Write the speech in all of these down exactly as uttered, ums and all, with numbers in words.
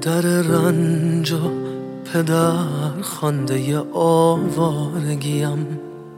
مادر رنج و پدر خوانده آوارگیم،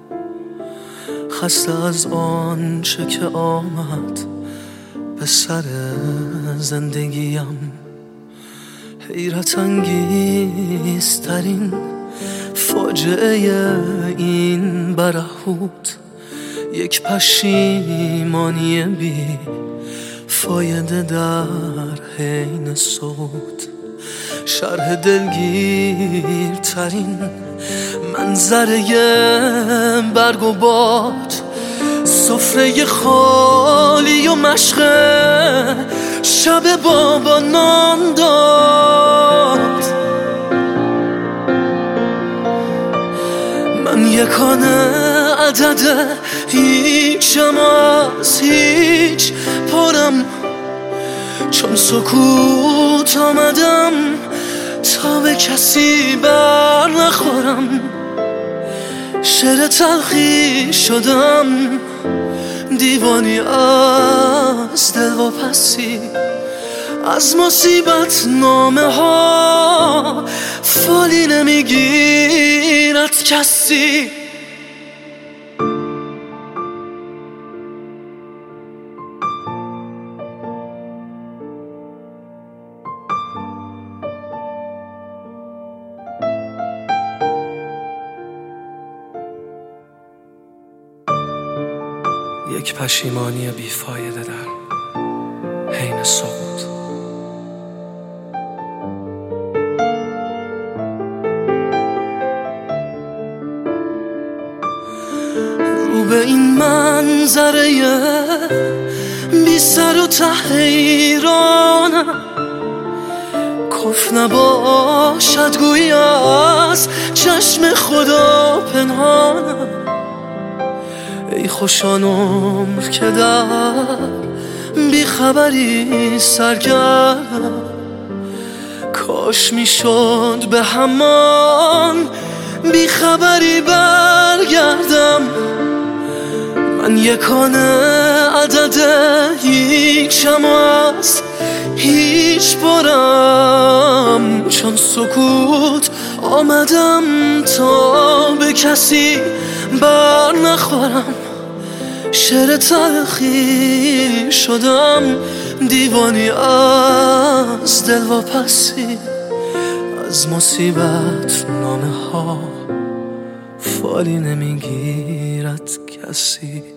خسته از آنچه که آمد به سر زندگیم. حیرت انگیزترین فاجعه این برهوت، یک پشیمانی بی فایده در حین صوت. شرح دلگیرترین منظره برگ و باد، سفره خالی و مشق شب بابا نان داد. من یکانه عدد هیچم از هیچ پرم، چون سکوت آمدم تا به کسی بر نخورم. شعر تلخی شدم، دیوانی از دل و پسی، از مصیبت نامه ها فالی نمیگیرد کسی. یک پشیمانی بیفایده در حین سقوط. رو به این منظره بی سر و ته حیرانم، کف نباشد گویی از چشم خدا پنهانم. ای خوشان عمر که در بیخبری سرگردم، کاش میشد به همان بیخبری برگردم. من یکانه عدد هیچم از هیچ برم، چون سکوت آمدم تا به کسی بر نخورم. شعر تلخی شدم، دیوانی از دل و پسی، از مصیبت نامه ها فالی نمیگیرد کسی.